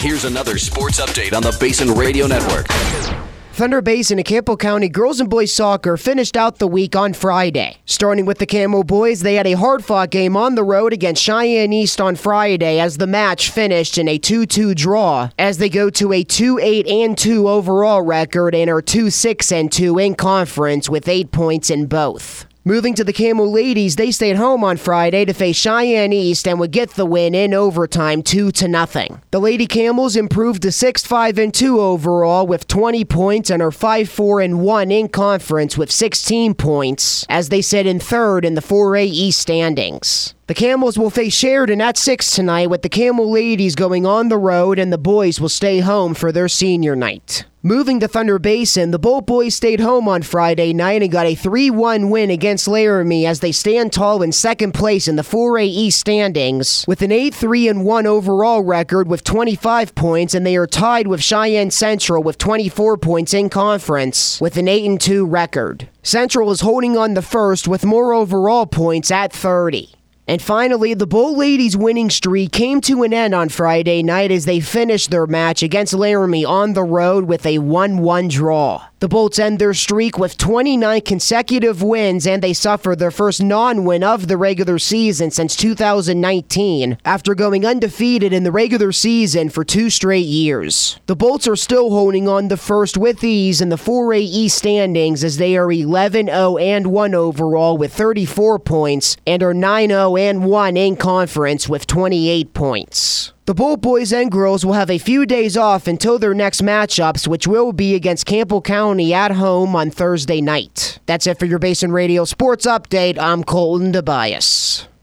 Here's another sports update on the Basin Radio Network. Thunder Basin and Campbell County girls and boys soccer finished out the week on Friday. Starting with the Camo boys, they had a hard-fought game on the road against Cheyenne East on Friday as the match finished in a 2-2 draw as they go to a 2-8-2 overall record and are 2-6-2 in conference with 8 points in both. Moving to the Camo ladies, they stayed home on Friday to face Cheyenne East and would get the win in overtime 2-0. The Lady Camels improved to 6-5-2 overall with 20 points and are 5-4-1 in conference with 16 points as they sit in third in the 4A East standings. The Camels will face Sheridan at 6 tonight with the Camo ladies going on the road and the boys will stay home for their senior night. Moving to Thunder Basin, the Bolt boys stayed home on Friday night and got a 3-1 win against Laramie as they stand tall in second place in the 4A East standings with an 8-3-1 overall record with 25 points, and they are tied with Cheyenne Central with 24 points in conference with an 8-2 record. Central is holding on the first with more overall points at 30. And finally, the Bolt ladies' winning streak came to an end on Friday night as they finished their match against Laramie on the road with a 1-1 draw. The Bolts end their streak with 29 consecutive wins, and they suffer their first non-win of the regular season since 2019 after going undefeated in the regular season for 2 straight years. The Bolts are still holding on the first with ease in the 4A East standings as they are 11-0-1 overall with 34 points and are 9-0-1 in conference with 28 points. The Bolt boys and girls will have a few days off until their next matchups, which will be against Campbell County at home on Thursday night. That's it for your Basin Radio Sports Update. I'm Colton Tobias.